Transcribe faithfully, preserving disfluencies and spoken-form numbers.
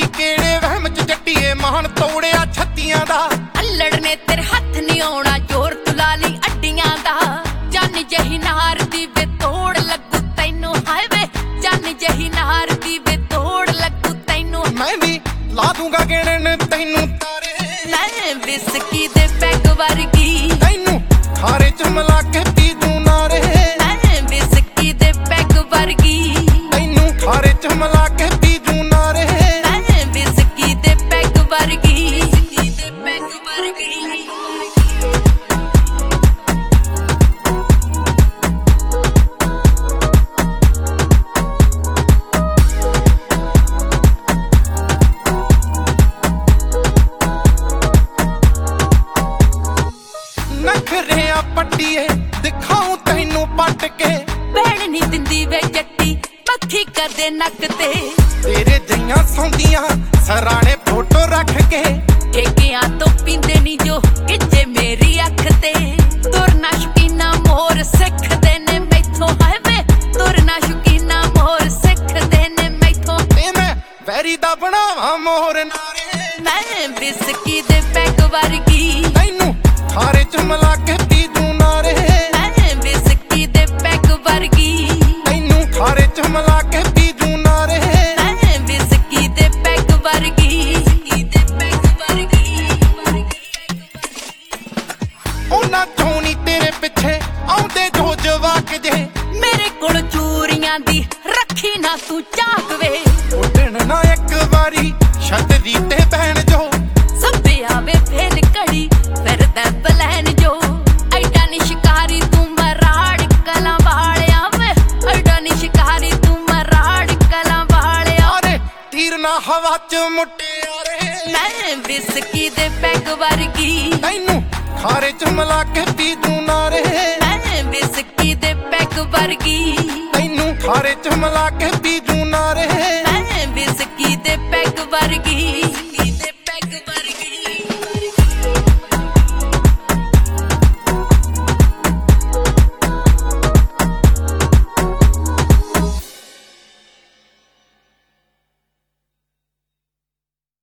ਕਿਹੜੇ ਵਹਿਮ ਚ ਜੱਟੀਏ ਮਾਨ ਤੋੜਿਆ ਛੱਤੀਆਂ ਦਾ। ਅਲੜ ਨੇ ਤੇਰੇ ਹੱਥ ਨਹੀਂ ਆਉਣਾ ਜ਼ੋਰ ਤੁਲਾ ਲਈ ਅੱਡੀਆਂ ਦਾ। ਚੰਨ ਜਹੀ ਨਾਰ ਦੀ ਵੇ ਤੋੜ ਲੱਗੂ ਤੈਨੂੰ ਹਾਏ ਵੇ ਚੰਨ ਜਹੀ ਨਾਰ ਦੀ ਵੇ ਤੋੜ ਲੱਗੂ ਤੈਨੂੰ। ਮੈਂ ਵੀ ਲਾ ਦੂੰਗਾ ਗਿਣਨ ਤੈਨੂੰ ਤਾਰੇ ਮੈਂ ਵਿਸਕੀ ਦੇ ਪੈਗ ਵਰਗੀ ਤੈਨੂੰ ਖਾਰੇ ਚ ਮਿਲਾ ਕੇ ਪੀ ਦੂੰ ਨਾਰੇ। ਮੈਂ ਵਿਸਕੀ ਦੇ ਪੈਗ ਵਰਗੀ ਤੈਨੂੰ ਖਾਰੇ ਚ ਮਿਲਾ ਕੇ ਪੀ ਦੂੰ ਨਾਰੇ। ਮੈਂ ਵਿਸਕੀ ਦੇ ਪੈਗ ਵਰਗੀ ਦੇ ਪੈਗ ਵਰਗੀ। ਨਖਰਿਆ ਪੱਟੀਏ ਦਿਖਾਉ ਤੈਨੂੰ ਪੱਟ ਕੇ ਭੈਣ ਨੀ ਦਿੰਦੀ ਵੇ ਜੱਟੀ ਮੱਖੀ ਕਦੇ ਨੱਕ ਤੇ। ਤੇਰੇ ਜਈਆਂ ਸੌਂਦੀਆਂ ਸਰਾਣੇ ਫੋਟੋ ਰੱਖ ਕੇ ਠੇਕਿਆਂ ਤੋਂ ਪੀਂਦੇ ਨੀ ਜੋ ਕਿੱਜੇ ਮੇਰੀ ਅੱਖ ਤੇ। ਤੁਰਨਾ ਸ਼ੁਕੀਨਾ ਮੋਰ ਸਿੱਖਦੇ ਨੇ ਮੈਥੋਂ ਹਾਏ ਵੇ ਤੁਰਨਾ ਸ਼ੁਕੀਨਾ ਮੋਰ ਸਿੱਖਦੇ ਨੇ ਮੈਥੋਂ। ਤੇ ਮੈਂ ਵੈਰੀ ਦਾ ਬਣਾਵਾਂ ਮੋਹਰ ਨਾਰੇ। ਮੈਂ ਵਿਸਕੀ ਦੇ ਪੈਗ ਵਰਗੀ ਤੈਨੂੰ ਖਾਰੇ ਚ ਮਿਲਾ ਕੇ ਪੀ ਦੂੰ ਨਾਰੇ। ਮੈਂ ਵਿਸਕੀ ਦੇ ਪੈਗ ਵਰਗੀ ਤੈਨੂੰ ਖਾਰੇ ਚ ਮਿਲਾ ਕੇ ਪੀ ਦੂੰ ਨਾਰੇ। ਮੈਂ ਵਿਸਕੀ ਦੇ ਪੈਗ ਵਰਗੀ ਦੇ ਪੈਗ ਵਰਗੀ। ਉਹਨਾਂ ਚੋਂ ਨੀ ਤੇਰੇ ਪਿੱਛੇ ਆਉਂਦੇ ਜੋ ਜਵਾਕ ਜੇ ਮੇਰੇ ਕੋਲ ਚੂਰੀਆਂ ਦੀ ਰੱਖੀ ਨਾ ਤੂੰ ਝਾਕ ਵੇ। ਉੱਡਣ ਨਾ ਇੱਕ ਵਾਰੀ ਛੱਤਰੀ ਤੇ ਬਹਿਣ ਜੋ ਸੱਭਿਆ ਵੇ ਫੇਲ ਘੜੀ ਫਿਰਦਾ ਪਲਾਨ ਜੋ। ਐਡਾ ਨੀ ਸ਼ਿਕਾਰੀ ਤੂੰ ਮਰਾੜ ਕਲਾਂ ਵਾਲਿਆ ਵੇ ਐਡਾ ਨੀ ਸ਼ਿਕਾਰੀ ਤੂੰ ਮਰਾੜ ਕਲਾਂ ਵਾਲਿਆ। ਅਰੇ ਤੀਰ ਨਾ ਹਵਾ ਚ ਮੁਟਿਆਰੇ ਮੈਂ ਵਿਸਕੀ ਦੇ ਪੈਗ ਵਰਗੀ ਤੈਨੂੰ ਖਾਰੇ ਚ ਮਿਲਾ ਕੇ ਪੀ ਦੂੰ ਨਾਰੇ। ਮੈਂ ਵਿਸਕੀ ਦੇ ਪੈਗ ਵਰਗੀ ਤੈਨੂੰ ਖਾਰੇ ਚ ਮਿਲਾ ਕੇ ਪੀ ਦੂੰ